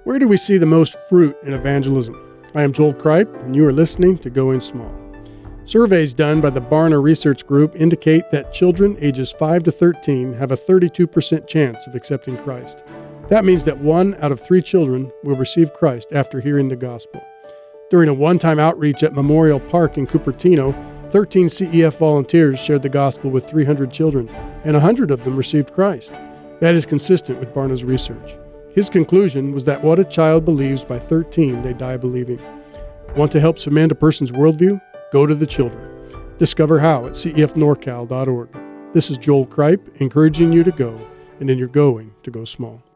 Where do we see the most fruit in evangelism? I am Joel Kripe, and you are listening to Going Small. Surveys done by the Barna Research Group indicate that children ages 5 to 13 have a 32% chance of accepting Christ. That means that 1 out of 3 children will receive Christ after hearing the gospel. During a one-time outreach at Memorial Park in Cupertino, 13 CEF volunteers shared the gospel with 300 children, and 100 of them received Christ. That is consistent with Barna's research. His conclusion was that what a child believes by 13, they die believing. Want to help cement a person's worldview? Go to the children. Discover how at cefnorcal.org. This is Joel Kripe, encouraging you to go, and in your going, to go small.